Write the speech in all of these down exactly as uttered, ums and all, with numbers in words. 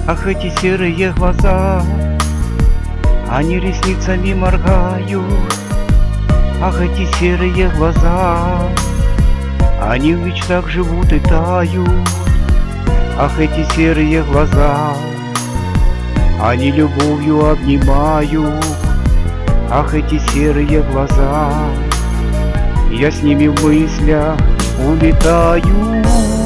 Ах, эти серые глаза, они ресницами моргают. Ах, эти серые глаза, они в мечтах живут и тают. Ах, эти серые глаза, они любовью обнимают. Ах, эти серые глаза, я с ними в мыслях улетаю.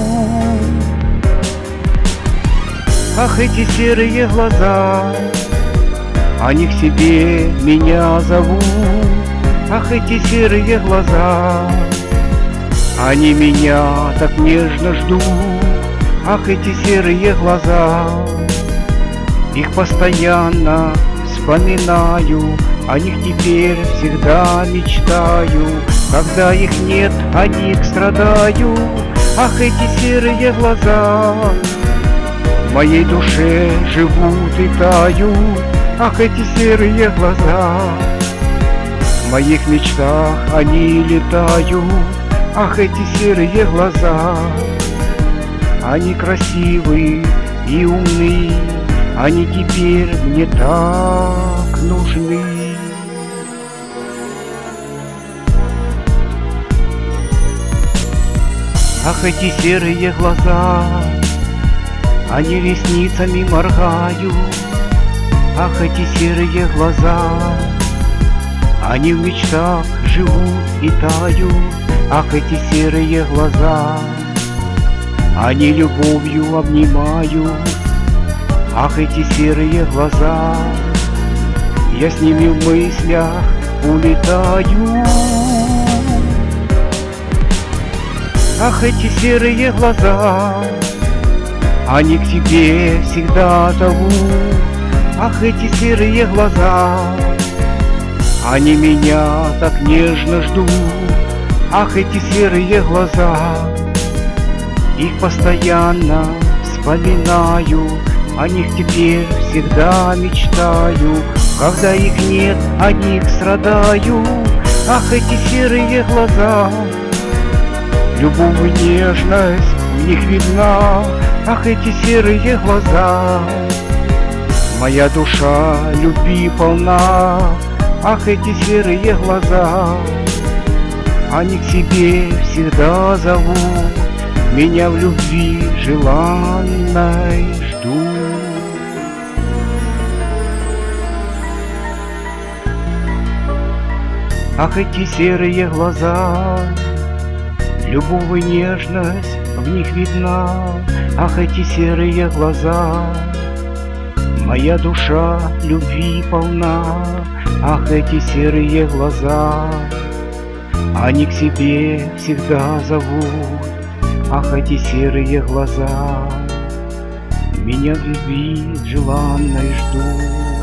Ах, эти серые глаза, они к себе меня зовут. Ах, эти серые глаза, они меня так нежно ждут. Ах, эти серые глаза, их постоянно вспоминаю, о них теперь всегда мечтаю. Когда их нет, о них страдаю. Ах, эти серые глаза, в моей душе живут и тают. Ах, эти серые глаза, в моих мечтах они летают. Ах, эти серые глаза, они красивые и умные, они теперь мне так нужны. Ах, эти серые глаза, они ресницами моргают. Ах, эти серые глаза, они в мечтах живут и тают. Ах, эти серые глаза, они любовью обнимают. Ах, эти серые глаза, я с ними в мыслях улетаю. Ах, эти серые глаза, они к тебе всегда зовут. Ах, эти серые глаза, они меня так нежно ждут. Ах, эти серые глаза, их постоянно вспоминаю, о них теперь всегда мечтаю. Когда их нет, о них страдаю. Ах, эти серые глаза, любовь и нежность в них видна. Ах, эти серые глаза, моя душа любви полна. Ах, эти серые глаза, они к себе всегда зовут, меня в любви желанной ждут. Ах, эти серые глаза, любовь и нежность в них видна. Ах, эти серые глаза, моя душа любви полна. Ах, эти серые глаза, они к себе всегда зовут. Ах, эти серые глаза, меня в любви желанной ждут.